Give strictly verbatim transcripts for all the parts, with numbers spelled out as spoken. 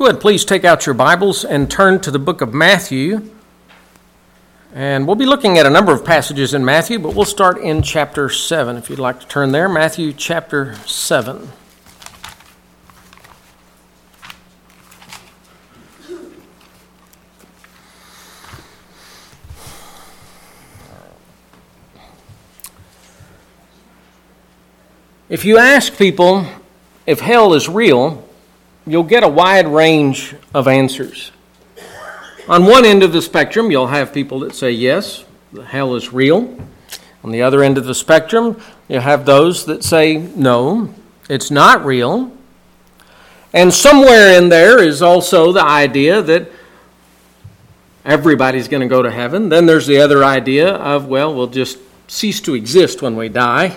Go ahead, please take out your Bibles and turn to the book of Matthew. And we'll be looking at a number of passages in Matthew, but we'll start in chapter seven, if you'd like to turn there. Matthew chapter seven. If you ask people if hell is real, you'll get a wide range of answers. On one end of the spectrum, you'll have people that say, yes, hell is real. On the other end of the spectrum, you'll have those that say, no, it's not real. And somewhere in there is also the idea that everybody's going to go to heaven. Then there's the other idea of, well, we'll just cease to exist when we die.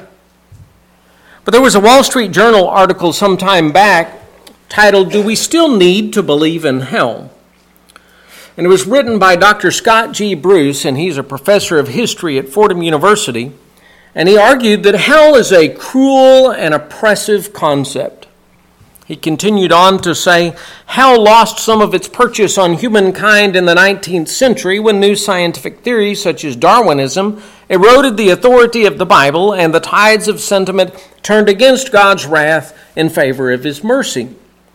But there was a Wall Street Journal article some time back titled, "Do We Still Need to Believe in Hell?" And it was written by Doctor Scott G. Bruce, and he's a professor of history at Fordham University. And he argued that hell is a cruel and oppressive concept. He continued on to say, hell lost some of its purchase on humankind in the nineteenth century when new scientific theories such as Darwinism eroded the authority of the Bible and the tides of sentiment turned against God's wrath in favor of His mercy.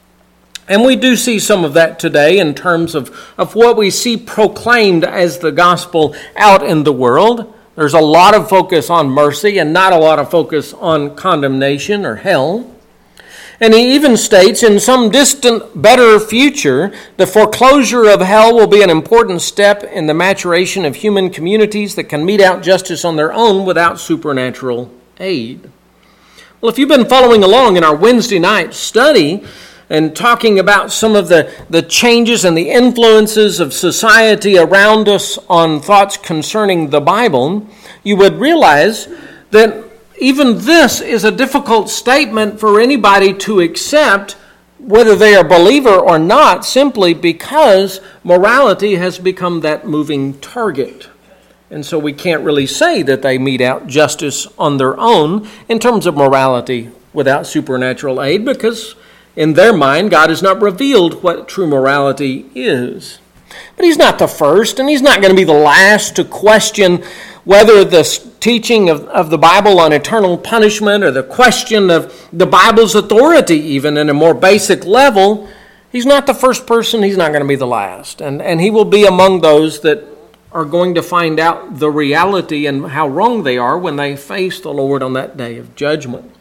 And we do see some of that today in terms of, of what we see proclaimed as the gospel out in the world. There's a lot of focus on mercy and not a lot of focus on condemnation or hell. And he even states, in some distant, better future, the foreclosure of hell will be an important step in the maturation of human communities that can mete out justice on their own without supernatural aid. Well, if you've been following along in our Wednesday night study and talking about some of the, the changes and the influences of society around us on thoughts concerning the Bible, you would realize that even this is a difficult statement for anybody to accept, whether they are a believer or not, simply because morality has become that moving target. And so we can't really say that they mete out justice on their own in terms of morality without supernatural aid, because in their mind, God has not revealed what true morality is. But He's not the first, and He's not going to be the last to question whether the teaching of, of the Bible on eternal punishment or the question of the Bible's authority, even in a more basic level. He's not the first person. He's not going to be the last. And, and He will be among those that are going to find out the reality and how wrong they are when they face the Lord on that day of judgment.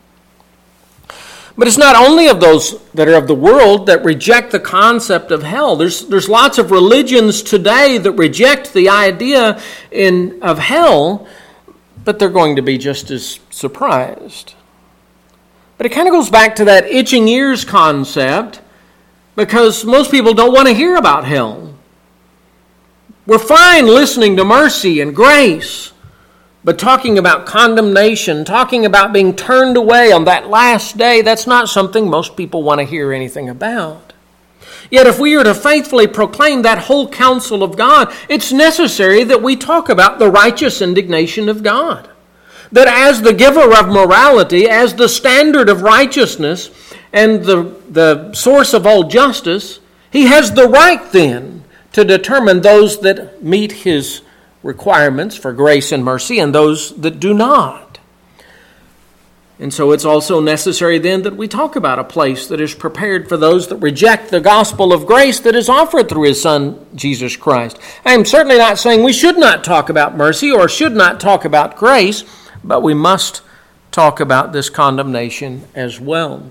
But it's not only of those that are of the world that reject the concept of hell. There's, there's lots of religions today that reject the idea in, of hell, but they're going to be just as surprised. But it kind of goes back to that itching ears concept, because most people don't want to hear about hell. We're fine listening to mercy and grace, but talking about condemnation, talking about being turned away on that last day, that's not something most people want to hear anything about. Yet if we are to faithfully proclaim that whole counsel of God, it's necessary that we talk about the righteous indignation of God. That as the giver of morality, as the standard of righteousness and the, the source of all justice, He has the right then to determine those that meet His requirements for grace and mercy and those that do not. And so it's also necessary then that we talk about a place that is prepared for those that reject the gospel of grace that is offered through His Son, Jesus Christ. I am certainly not saying we should not talk about mercy or should not talk about grace, but we must talk about this condemnation as well.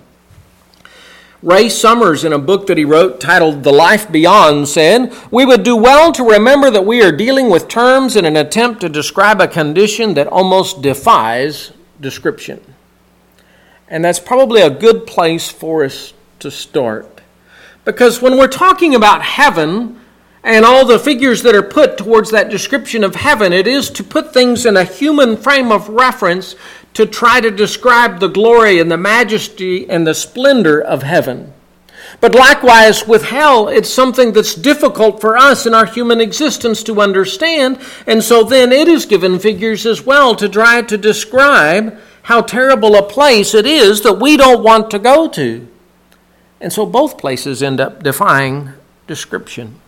Ray Summers, in a book that he wrote titled The Life Beyond, said, "We would do well to remember that we are dealing with terms in an attempt to describe a condition that almost defies description." And that's probably a good place for us to start. Because when we're talking about heaven and all the figures that are put towards that description of heaven, it is to put things in a human frame of reference to try to describe the glory and the majesty and the splendor of heaven. But likewise with hell, it's something that's difficult for us in our human existence to understand, and so then it is given figures as well to try to describe how terrible a place it is that we don't want to go to. And so both places end up defying description.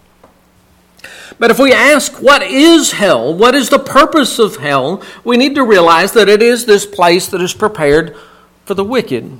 But if we ask, what is hell? What is the purpose of hell? We need to realize that it is this place that is prepared for the wicked.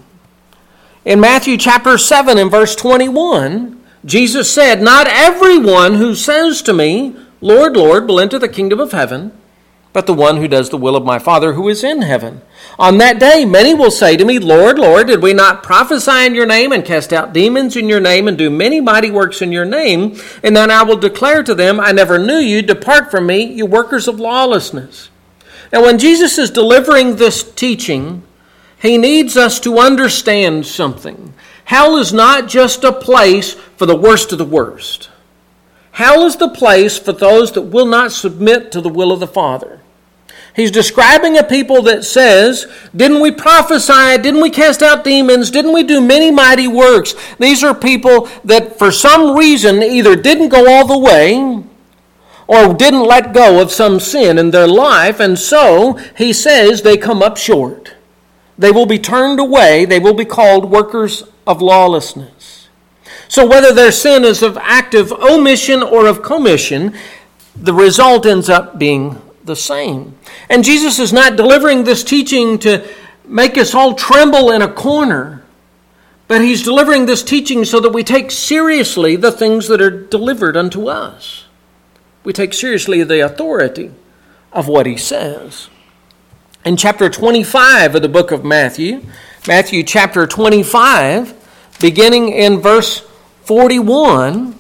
In Matthew chapter seven and verse twenty-one, Jesus said, "Not everyone who says to me, 'Lord, Lord,' will enter the kingdom of heaven, but the one who does the will of my Father who is in heaven. On that day many will say to me, 'Lord, Lord, did we not prophesy in your name and cast out demons in your name and do many mighty works in your name?' And then I will declare to them, 'I never knew you. Depart from me, you workers of lawlessness.'" Now when Jesus is delivering this teaching, he needs us to understand something. Hell is not just a place for the worst of the worst. Hell is the place for those that will not submit to the will of the Father. He's describing a people that says, "Didn't we prophesy? Didn't we cast out demons? Didn't we do many mighty works?" These are people that for some reason either didn't go all the way or didn't let go of some sin in their life, and so he says they come up short. They will be turned away. They will be called workers of lawlessness. So whether their sin is of active omission or of commission, the result ends up being the same. And Jesus is not delivering this teaching to make us all tremble in a corner, but he's delivering this teaching so that we take seriously the things that are delivered unto us. We take seriously the authority of what he says. In chapter twenty-five of the book of Matthew, Matthew chapter twenty-five, beginning in verse forty-one,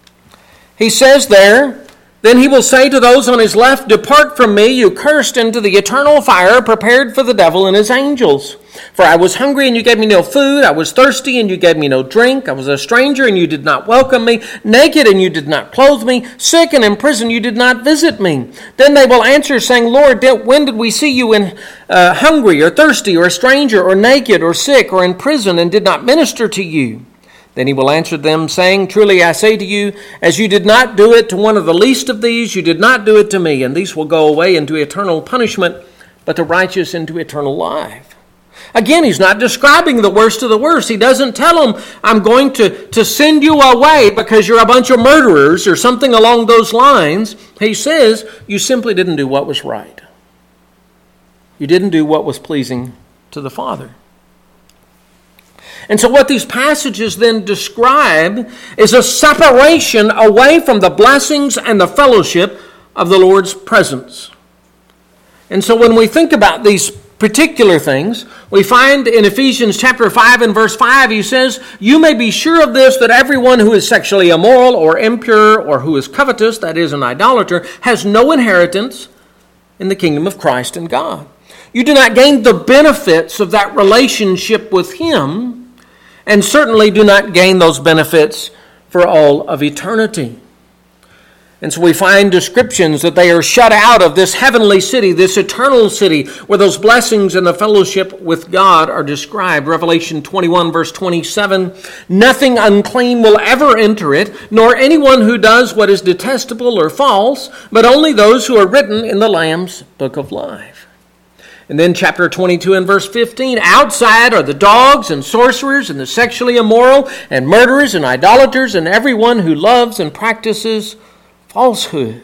he says there, "Then he will say to those on his left, 'Depart from me, you cursed, into the eternal fire prepared for the devil and his angels. For I was hungry, and you gave me no food. I was thirsty, and you gave me no drink. I was a stranger, and you did not welcome me. Naked, and you did not clothe me. Sick and in prison, you did not visit me.' Then they will answer, saying, 'Lord, when did we see you in uh, hungry, or thirsty, or a stranger, or naked, or sick, or in prison, and did not minister to you?' Then he will answer them, saying, 'Truly I say to you, as you did not do it to one of the least of these, you did not do it to me. And these will go away into eternal punishment, but the righteous into eternal life.'" Again, he's not describing the worst of the worst. He doesn't tell them, "I'm going to, to send you away because you're a bunch of murderers," or something along those lines. He says, you simply didn't do what was right. You didn't do what was pleasing to the Father. And so what these passages then describe is a separation away from the blessings and the fellowship of the Lord's presence. And so when we think about these particular things, we find in Ephesians chapter five and verse five, he says, "You may be sure of this, that everyone who is sexually immoral or impure or who is covetous," that is an idolater, "has no inheritance in the kingdom of Christ and God." You do not gain the benefits of that relationship with him, and certainly do not gain those benefits for all of eternity. And so we find descriptions that they are shut out of this heavenly city, this eternal city, where those blessings and the fellowship with God are described. Revelation twenty-one, verse twenty-seven, "Nothing unclean will ever enter it, nor anyone who does what is detestable or false, but only those who are written in the Lamb's book of life." And then chapter twenty-two and verse fifteen, "Outside are the dogs and sorcerers and the sexually immoral and murderers and idolaters and everyone who loves and practices falsehood."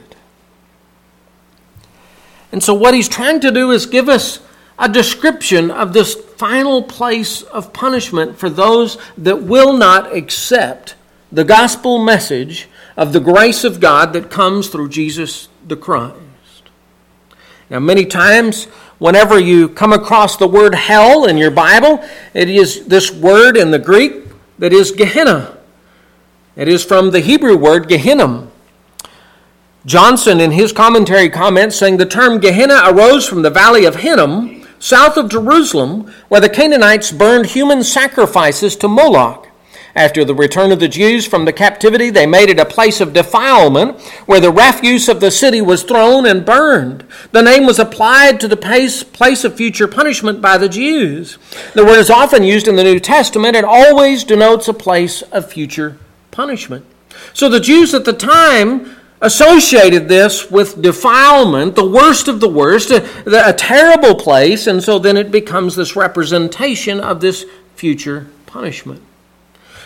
And so what he's trying to do is give us a description of this final place of punishment for those that will not accept the gospel message of the grace of God that comes through Jesus the Christ. Now, many times, whenever you come across the word hell in your Bible, it is this word in the Greek that is Gehenna. It is from the Hebrew word Gehinnom. Johnson, in his commentary, comments saying the term Gehenna arose from the valley of Hinnom, south of Jerusalem, where the Canaanites burned human sacrifices to Moloch. After the return of the Jews from the captivity, they made it a place of defilement where the refuse of the city was thrown and burned. The name was applied to the place of future punishment by the Jews. The word is often used in the New Testament and always denotes a place of future punishment. So the Jews at the time associated this with defilement, the worst of the worst, a, a terrible place, and so then it becomes this representation of this future punishment.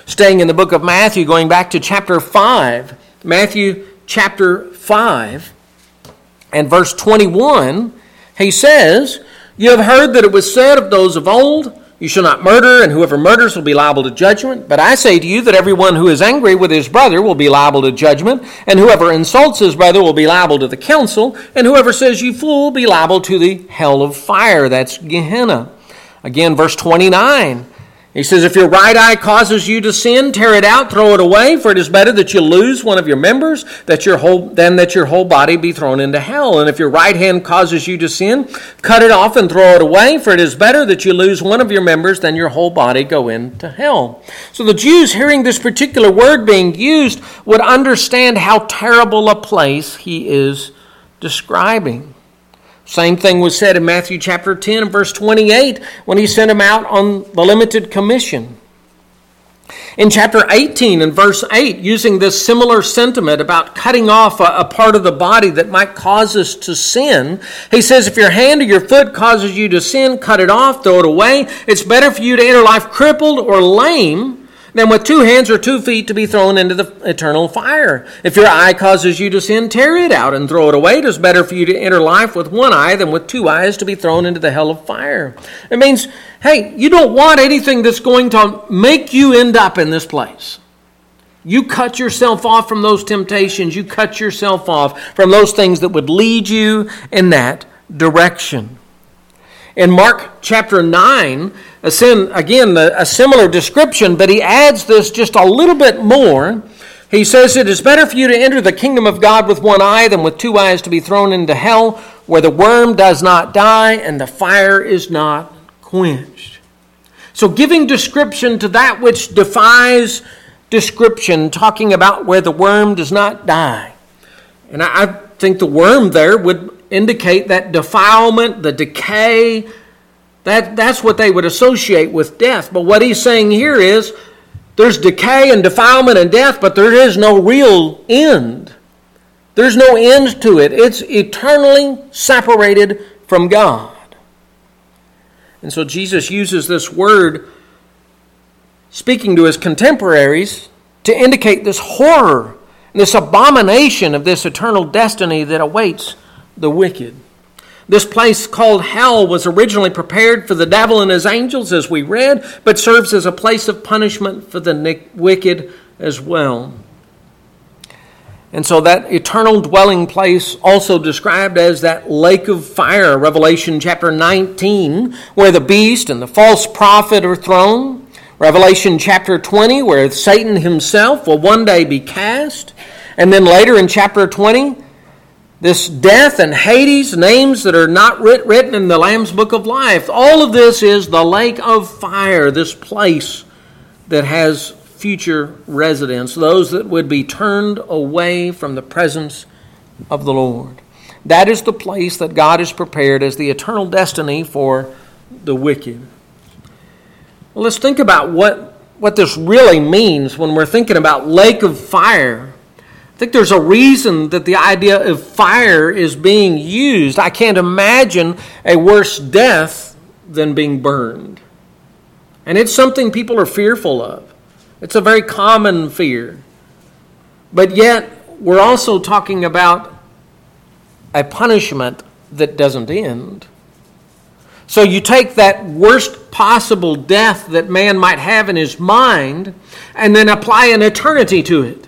Staying in the book of Matthew, going back to chapter five, Matthew chapter five and verse twenty-one, he says, "You have heard that it was said of those of old, you shall not murder, and whoever murders will be liable to judgment. But I say to you that everyone who is angry with his brother will be liable to judgment, and whoever insults his brother will be liable to the council, and whoever says you fool will be liable to the hell of fire." That's Gehenna. Again, verse twenty-nine. He says, "If your right eye causes you to sin, tear it out, throw it away, for it is better that you lose one of your members that your whole, than that your whole body be thrown into hell. And if your right hand causes you to sin, cut it off and throw it away, for it is better that you lose one of your members than your whole body go into hell." So the Jews, hearing this particular word being used, would understand how terrible a place he is describing. Same thing was said in Matthew chapter ten and verse twenty-eight when he sent him out on the limited commission. In chapter eighteen and verse eight, using this similar sentiment about cutting off a, a part of the body that might cause us to sin, he says, "If your hand or your foot causes you to sin, cut it off, throw it away. It's better for you to enter life crippled or lame than with two hands or two feet to be thrown into the eternal fire. If your eye causes you to sin, tear it out and throw it away. It is better for you to enter life with one eye than with two eyes to be thrown into the hell of fire." It means, hey, you don't want anything that's going to make you end up in this place. You cut yourself off from those temptations. You cut yourself off from those things that would lead you in that direction. In Mark chapter nine, a sin, again, a similar description, but he adds this just a little bit more. He says, "It is better for you to enter the kingdom of God with one eye than with two eyes to be thrown into hell, where the worm does not die and the fire is not quenched." So giving description to that which defies description, talking about where the worm does not die. And I, I think the worm there would indicate that defilement, the decay, that, that's what they would associate with death. But what he's saying here is there's decay and defilement and death, but there is no real end. There's no end to it. It's eternally separated from God. And so Jesus uses this word, speaking to his contemporaries, to indicate this horror, this abomination of this eternal destiny that awaits the wicked. This place called hell was originally prepared for the devil and his angels, as we read, but serves as a place of punishment for the wicked as well. And so that eternal dwelling place, also described as that lake of fire, Revelation chapter nineteen, where the beast and the false prophet are thrown. Revelation chapter twenty, where Satan himself will one day be cast. And then later in chapter twenty, this death and Hades, names that are not writ- written in the Lamb's Book of Life. All of this is the lake of fire, this place that has future residents, those that would be turned away from the presence of the Lord. That is the place that God has prepared as the eternal destiny for the wicked. Well, let's think about what, what this really means when we're thinking about lake of fire. I think there's a reason that the idea of fire is being used. I can't imagine a worse death than being burned. And it's something people are fearful of. It's a very common fear. But yet, we're also talking about a punishment that doesn't end. So you take that worst possible death that man might have in his mind and then apply an eternity to it.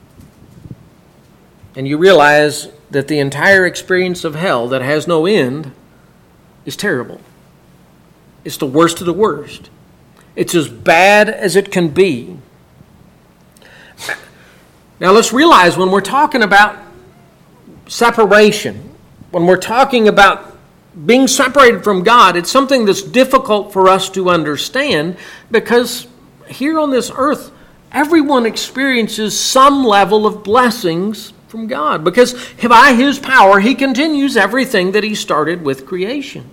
And you realize that the entire experience of hell that has no end is terrible. It's the worst of the worst. It's as bad as it can be. Now let's realize when we're talking about separation, when we're talking about being separated from God, it's something that's difficult for us to understand because here on this earth, everyone experiences some level of blessings from God, because by his power, he continues everything that he started with creation.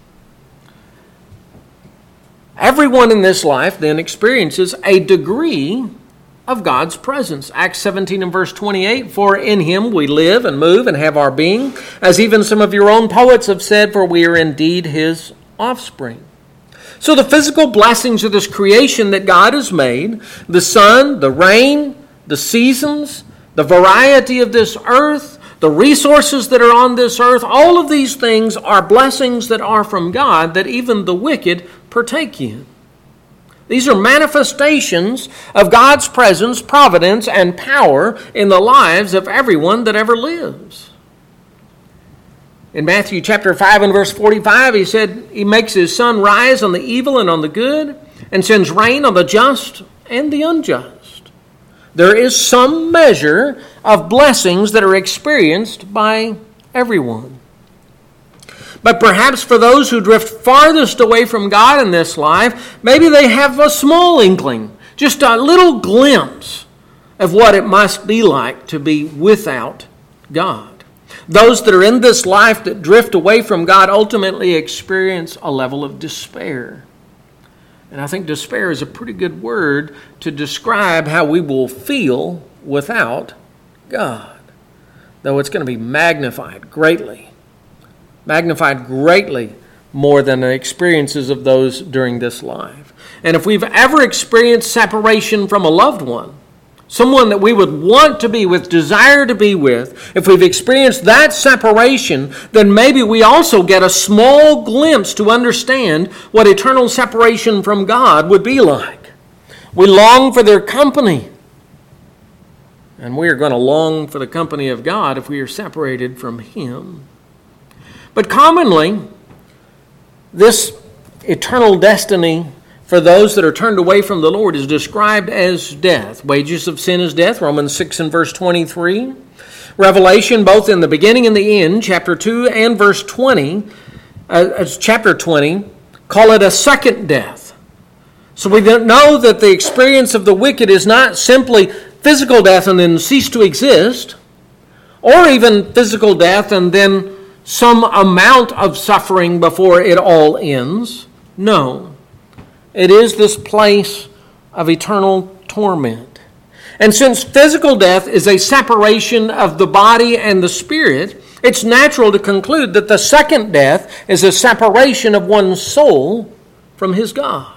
Everyone in this life then experiences a degree of God's presence. Acts seventeen and verse twenty-eight, "For in him we live and move and have our being, as even some of your own poets have said, for we are indeed his offspring." So the physical blessings of this creation that God has made, the sun, the rain, the seasons, the variety of this earth, the resources that are on this earth, all of these things are blessings that are from God that even the wicked partake in. These are manifestations of God's presence, providence, and power in the lives of everyone that ever lives. In Matthew chapter five and verse forty-five, he said, He makes His sun rise on the evil and on the good, and sends rain on the just and the unjust. There is some measure of blessings that are experienced by everyone. But perhaps for those who drift farthest away from God in this life, maybe they have a small inkling, just a little glimpse of what it must be like to be without God. Those that are in this life that drift away from God ultimately experience a level of despair. And I think despair is a pretty good word to describe how we will feel without God, though it's going to be magnified greatly. Magnified greatly more than the experiences of those during this life. And if we've ever experienced separation from a loved one, someone that we would want to be with, desire to be with, if we've experienced that separation, then maybe we also get a small glimpse to understand what eternal separation from God would be like. We long for their company. And we are going to long for the company of God if we are separated from Him. But commonly, this eternal destiny for those that are turned away from the Lord is described as death. Wages of sin is death, Romans six and verse twenty-three. Revelation, both in the beginning and the end, chapter two and verse twenty, uh, chapter twenty, call it a second death. So we know that the experience of the wicked is not simply physical death and then cease to exist, or even physical death and then some amount of suffering before it all ends. No. It is this place of eternal torment. And since physical death is a separation of the body and the spirit, it's natural to conclude that the second death is a separation of one's soul from his God.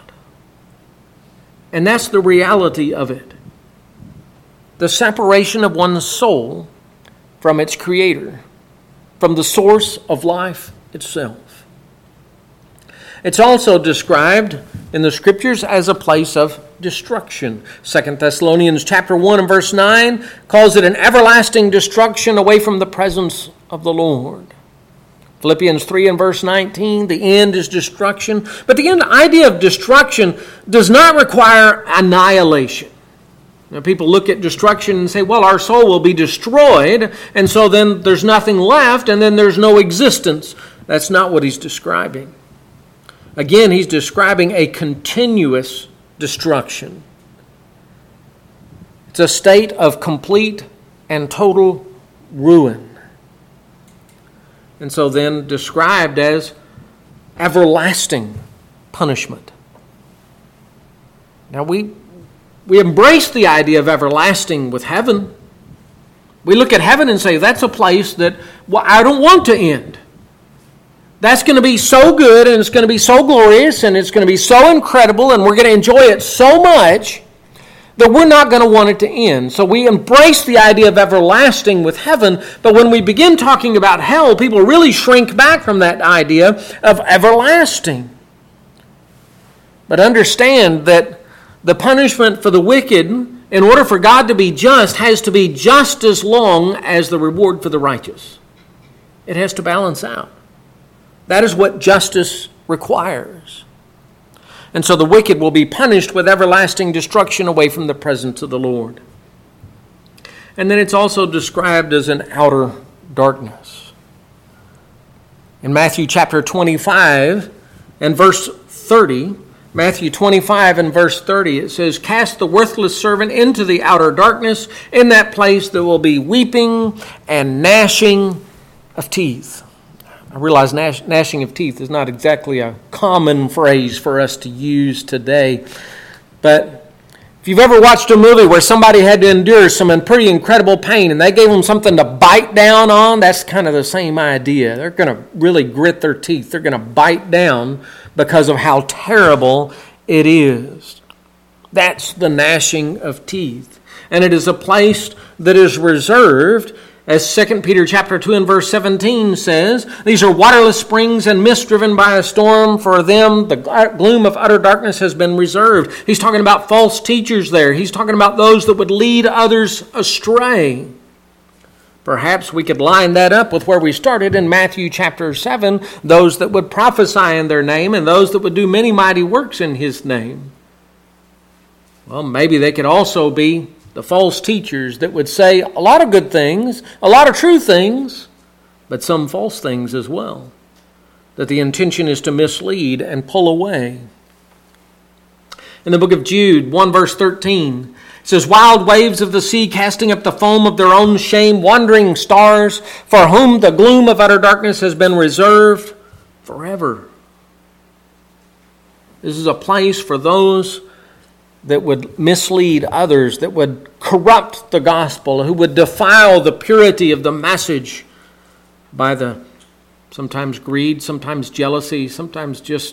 And that's the reality of it. The separation of one's soul from its Creator, from the source of life itself. It's also described in the Scriptures as a place of destruction. Second Thessalonians chapter one and verse nine calls it an everlasting destruction away from the presence of the Lord. Philippians three and verse nineteen, the end is destruction. But the end, idea of destruction does not require annihilation. Now, people look at destruction and say, well, our soul will be destroyed, and so then there's nothing left, and then there's no existence. That's not what he's describing. Again, he's describing a continuous destruction. It's a state of complete and total ruin. And so then described as everlasting punishment. Now we we embrace the idea of everlasting with heaven. We look at heaven and say, that's a place that, well, I don't want to end. That's going to be so good, and it's going to be so glorious, and it's going to be so incredible, and we're going to enjoy it so much that we're not going to want it to end. So we embrace the idea of everlasting with heaven, but when we begin talking about hell, people really shrink back from that idea of everlasting. But understand that the punishment for the wicked, in order for God to be just, has to be just as long as the reward for the righteous. It has to balance out. That is what justice requires. And so the wicked will be punished with everlasting destruction away from the presence of the Lord. And then it's also described as an outer darkness. In Matthew chapter twenty-five and verse thirty, Matthew twenty-five and verse thirty, it says, cast the worthless servant into the outer darkness. In that place there will be weeping and gnashing of teeth. I realize gnash, gnashing of teeth is not exactly a common phrase for us to use today. But if you've ever watched a movie where somebody had to endure some pretty incredible pain and they gave them something to bite down on, that's kind of the same idea. They're going to really grit their teeth. They're going to bite down, because of how terrible it is. That's the gnashing of teeth. And it is a place that is reserved, as Second Peter chapter two and verse seventeen says, these are waterless springs and mist driven by a storm. For them, the gloom of utter darkness has been reserved. He's talking about false teachers there. He's talking about those that would lead others astray. Perhaps we could line that up with where we started in Matthew chapter seven, those that would prophesy in their name and those that would do many mighty works in his name. Well, maybe they could also be the false teachers that would say a lot of good things, a lot of true things, but some false things as well. That the intention is to mislead and pull away. In the book of Jude, one verse thirteen, it says, wild waves of the sea casting up the foam of their own shame, wandering stars, for whom the gloom of utter darkness has been reserved forever. This is a place for those that would mislead others, that would corrupt the gospel, who would defile the purity of the message by the sometimes greed, sometimes jealousy, sometimes just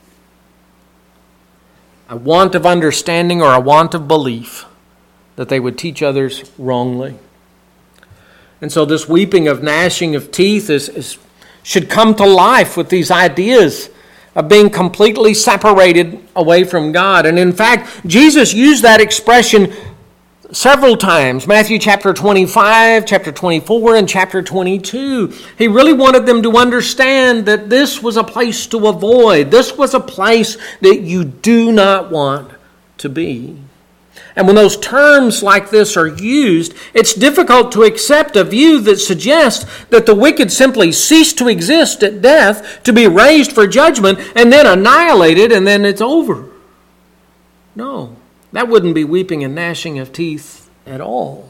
a want of understanding or a want of belief that they would teach others wrongly. And so this weeping of gnashing of teeth is, is should come to life with these ideas of being completely separated away from God. And in fact, Jesus used that expression several times. Matthew chapter twenty-five, chapter twenty-four, and chapter twenty-two. He really wanted them to understand that this was a place to avoid. This was a place that you do not want to be. And when those terms like this are used, it's difficult to accept a view that suggests that the wicked simply cease to exist at death, to be raised for judgment, and then annihilated, and then it's over. No, that wouldn't be weeping and gnashing of teeth at all.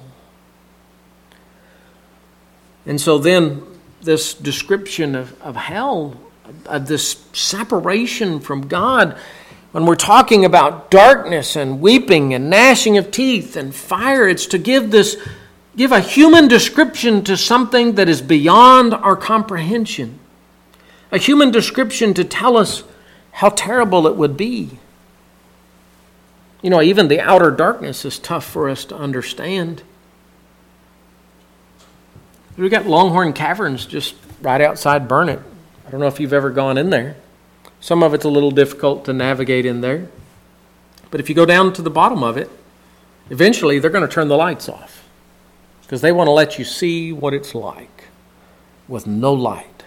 And so then this description of, of hell, of this separation from God, when we're talking about darkness and weeping and gnashing of teeth and fire, it's to give this, give a human description to something that is beyond our comprehension. A human description to tell us how terrible it would be. You know, even the outer darkness is tough for us to understand. We've got Longhorn Caverns just right outside Burnet. I don't know if you've ever gone in there. Some of it's a little difficult to navigate in there. But if you go down to the bottom of it, eventually they're going to turn the lights off because they want to let you see what it's like with no light.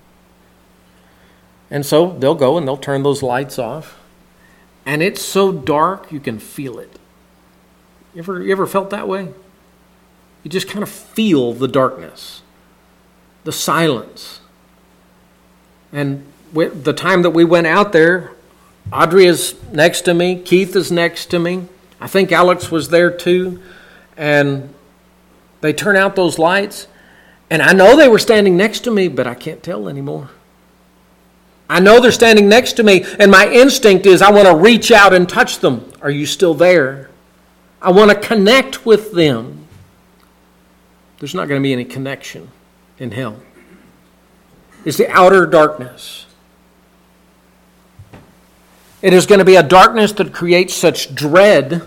And so they'll go and they'll turn those lights off. And it's so dark you can feel it. You ever, you ever felt that way? You just kind of feel the darkness, the silence. And the time that we went out there, Audrey is next to me, Keith is next to me. I think Alex was there too. And they turn out those lights. And I know they were standing next to me, but I can't tell anymore. I know they're standing next to me, and my instinct is I want to reach out and touch them. Are you still there? I want to connect with them. There's not going to be any connection in hell. It's the outer darkness. It is going to be a darkness that creates such dread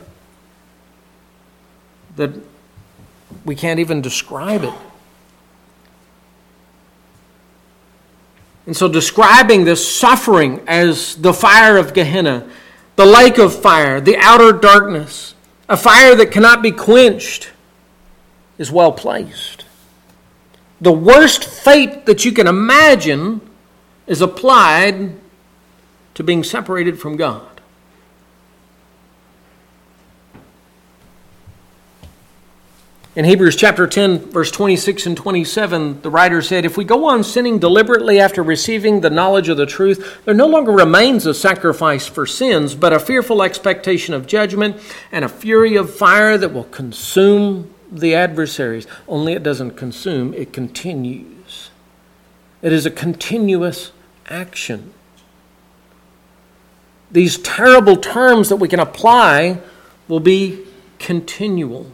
that we can't even describe it. And so describing this suffering as the fire of Gehenna, the lake of fire, the outer darkness, a fire that cannot be quenched, is well placed. The worst fate that you can imagine is applied to being separated from God. In Hebrews chapter ten, verse twenty-six and twenty-seven, the writer said, if we go on sinning deliberately after receiving the knowledge of the truth, there no longer remains a sacrifice for sins, but a fearful expectation of judgment and a fury of fire that will consume the adversaries. Only it doesn't consume, it continues. It is a continuous action. These terrible terms that we can apply will be continual.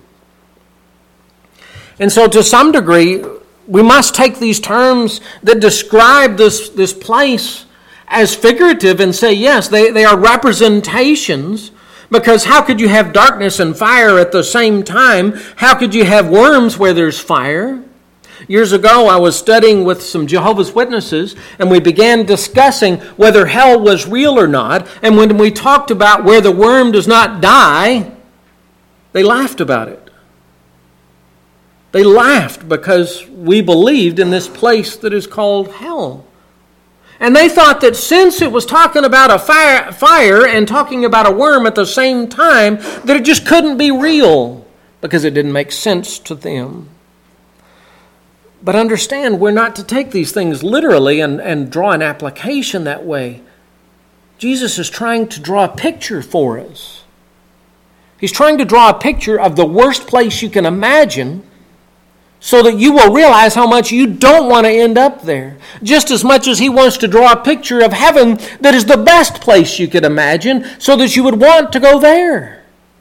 And so to some degree, we must take these terms that describe this, this place as figurative and say, yes, they, they are representations, because how could you have darkness and fire at the same time? How could you have worms where there's fire? Years ago, I was studying with some Jehovah's Witnesses, and we began discussing whether hell was real or not. And when we talked about where the worm does not die, they laughed about it. They laughed because we believed in this place that is called hell. And they thought that since it was talking about a fire, fire and talking about a worm at the same time, that it just couldn't be real because it didn't make sense to them. But understand, we're not to take these things literally and, and draw an application that way. Jesus is trying to draw a picture for us. He's trying to draw a picture of the worst place you can imagine, so that you will realize how much you don't want to end up there. Just as much as he wants to draw a picture of heaven that is the best place you could imagine, so that you would want to go there.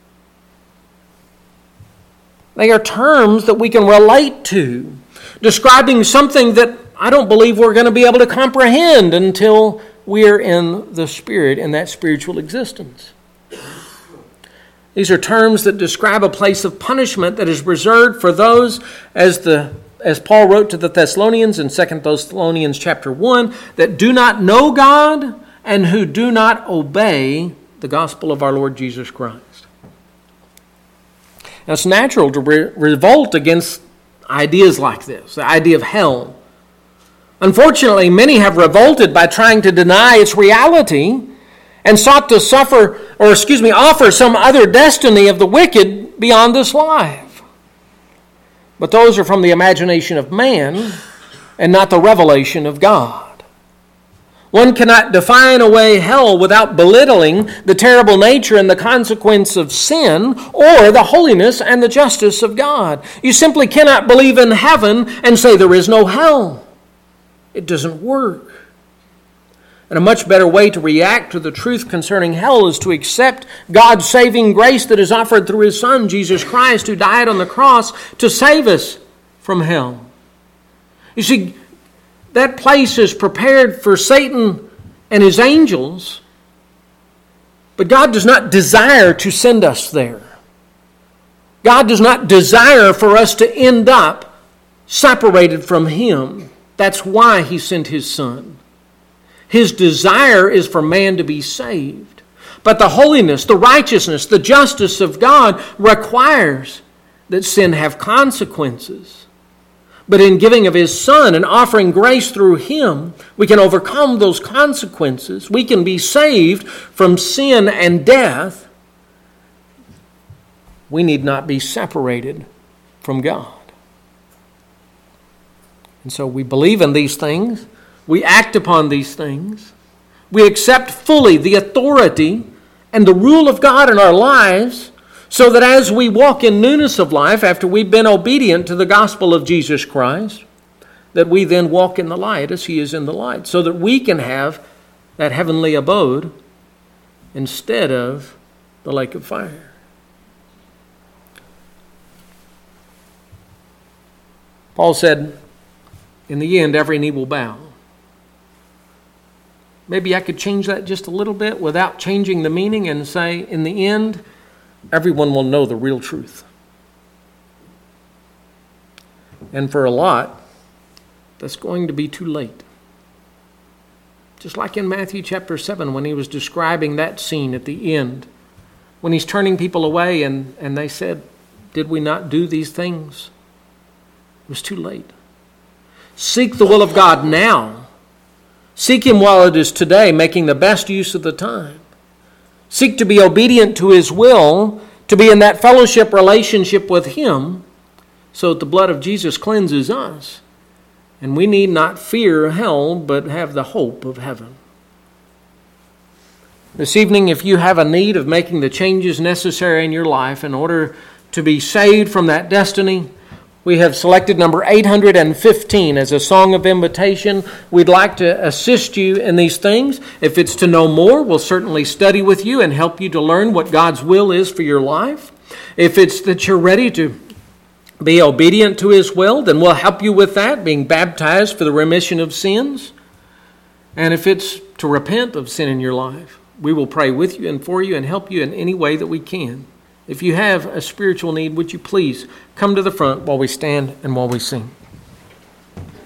They are terms that we can relate to, describing something that I don't believe we're going to be able to comprehend until we're in the Spirit, in that spiritual existence. These are terms that describe a place of punishment that is reserved for those, as the as Paul wrote to the Thessalonians in Second Thessalonians chapter one, that do not know God and who do not obey the gospel of our Lord Jesus Christ. Now, it's natural to re- revolt against ideas like this, the idea of hell. Unfortunately, many have revolted by trying to deny its reality and sought to suffer, or excuse me, offer some other destiny of the wicked beyond this life. But those are from the imagination of man and not the revelation of God. One cannot define away hell without belittling the terrible nature and the consequence of sin, or the holiness and the justice of God. You simply cannot believe in heaven and say there is no hell. It doesn't work. And a much better way to react to the truth concerning hell is to accept God's saving grace that is offered through His Son, Jesus Christ, who died on the cross to save us from hell. You see, that place is prepared for Satan and his angels, but God does not desire to send us there. God does not desire for us to end up separated from Him. That's why He sent His Son. His desire is for man to be saved. But the holiness, the righteousness, the justice of God requires that sin have consequences. But in giving of His Son and offering grace through Him, we can overcome those consequences. We can be saved from sin and death. We need not be separated from God. And so we believe in these things. We act upon these things. We accept fully the authority and the rule of God in our lives, so that as we walk in newness of life, after we've been obedient to the gospel of Jesus Christ, that we then walk in the light as He is in the light, so that we can have that heavenly abode instead of the lake of fire. Paul said, in the end, every knee will bow. Maybe I could change that just a little bit without changing the meaning and say, in the end, everyone will know the real truth. And for a lot, that's going to be too late. Just like in Matthew chapter seven, when he was describing that scene at the end, when he's turning people away and, and they said, did we not do these things? It was too late. Seek the will of God now. Seek Him while it is today, making the best use of the time. Seek to be obedient to His will, to be in that fellowship relationship with Him, so that the blood of Jesus cleanses us. And we need not fear hell, but have the hope of heaven. This evening, if you have a need of making the changes necessary in your life in order to be saved from that destiny, we have selected number eight hundred fifteen as a song of invitation. We'd like to assist you in these things. If it's to know more, we'll certainly study with you and help you to learn what God's will is for your life. If it's that you're ready to be obedient to His will, then we'll help you with that, being baptized for the remission of sins. And if it's to repent of sin in your life, we will pray with you and for you and help you in any way that we can. If you have a spiritual need, would you please come to the front while we stand and while we sing?